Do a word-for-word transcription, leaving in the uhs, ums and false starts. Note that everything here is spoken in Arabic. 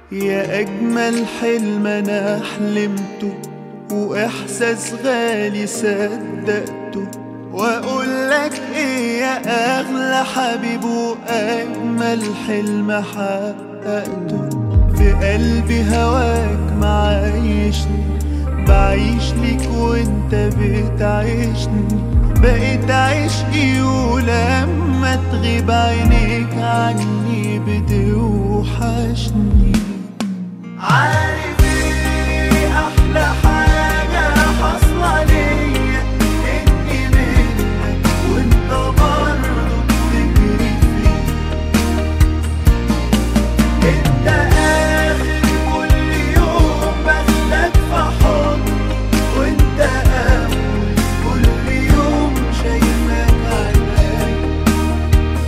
يا أجمل حلم أنا حلمته، وإحساس غالي صدقته، وأقولك إيه يا أغلى حبيب وأجمل حلم حققته. في قلبي هواك معايشني، بعيش ليك وانت بتعيشني، بقيت عشقي ولما تغيب عينيك عني بتوحشني.